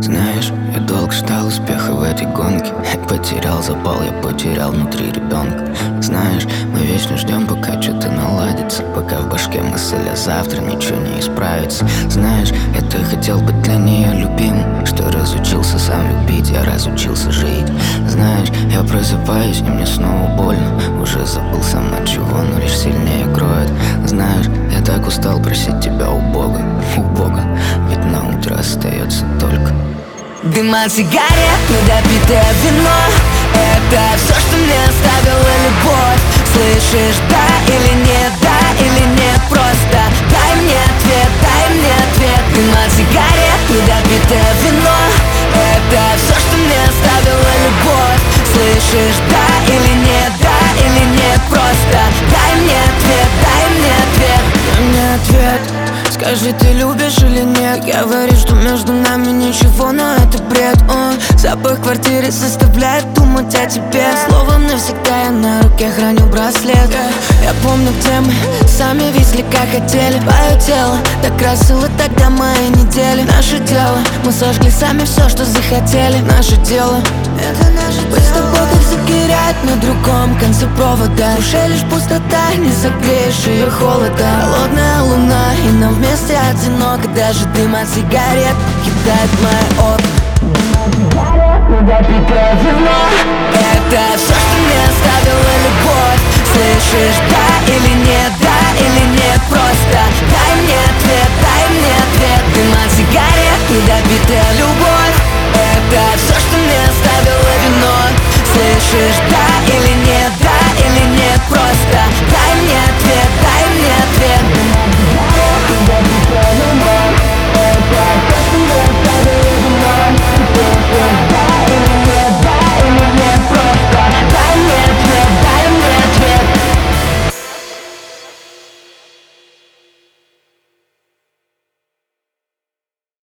Знаешь, я долго ждал успеха в этой гонке. Потерял запал, я потерял внутри ребенка. Знаешь, мы вечно ждем, пока что-то наладится, пока в башке мысль, а завтра ничего не исправится. Знаешь, я так хотел быть для нее любимым, что разучился сам любить, я разучился жить. Знаешь, я просыпаюсь, и мне снова больно. Уже забыл сам от чего, но лишь сильнее кроет. Знаешь, я так устал просить тебя у Бога, ведь на утро остается только дым от сигарет, недопитое вино. Это все, что мне оставила любовь. Слышишь, да или нет, да или нет? Просто дай мне ответ, дай мне ответ. Дым от сигарет, недопитое вино. Это все, что мне оставила любовь. Слышишь, да или нет, да или нет? Просто дай мне ответ, дай мне ответ. Дай мне ответ. Скажи, ты любишь или нет? Говоришь, что между нами ничего, но это бред. Запах квартиры заставляет думать о тебе. Словом навсегда я на руке храню браслет. Я помню, где мы сами везли, как хотели. Твое тело так красило тогда мои недели. Наше дело, мы сожгли сами все, что захотели. Наше дело, это наше дело. Быть с тобой, как загорять на другом конце провода. В душе лишь пустота, не согреешь ее холода. Холодная луна, и нам вместе одиноко. Даже дым от сигарет кидает мои окна. Недопитое вино. Это все, что мне оставила любовь. Слышишь,